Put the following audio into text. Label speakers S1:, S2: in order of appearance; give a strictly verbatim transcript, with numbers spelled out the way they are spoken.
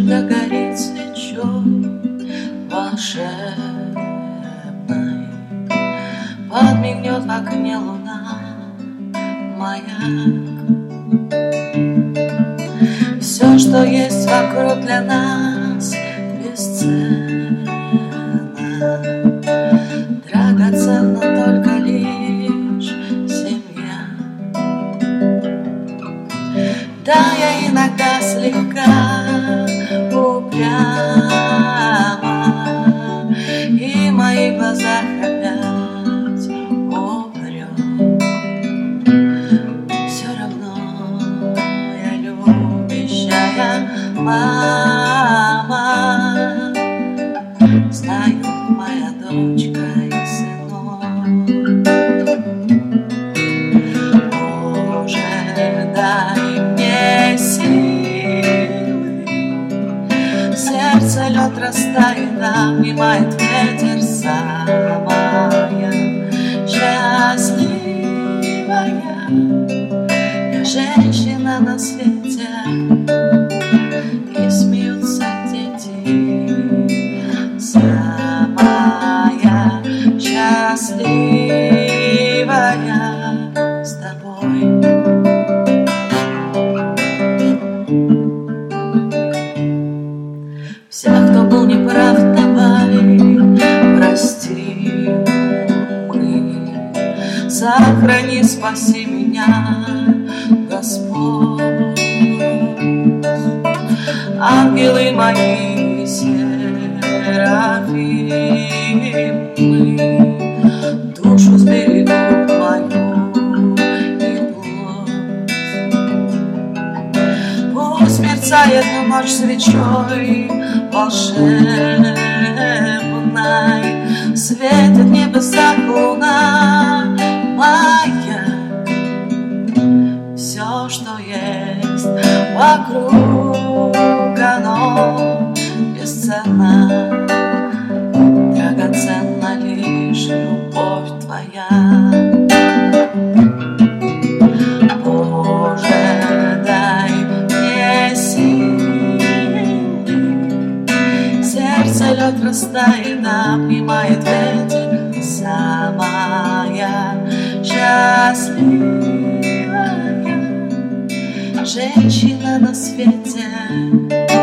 S1: когда горит свечой волшебной, подмигнет в окне луна маяк. Все, что есть вокруг для нас, бесценно, драгоценна только лишь семья. Да, я иногда слегка упряма, и мои глаза опять умрем. Все равно я любящая мама, знаю, моя дочка и сынок. Боже, дай мне силы, сердце лед растает, обнимает ветер. Самая счастливая я женщина на свете, и смеются дети. Самая счастливая с тобой. Всех, кто был неправ, давай простим мы. Сохрани, спаси меня, Господь. Ангелы мои, серафимы, душу сберегут мою и плоть. Пусть мерцает ночь свечой волшебной, светит в небесах луна моя. Все, что есть вокруг, оно бесценно, драгоценна лишь любовь твоя. Боже, дай мне силы, сердце лед растает, обнимает ветер. Самая счастливая женщина на свете.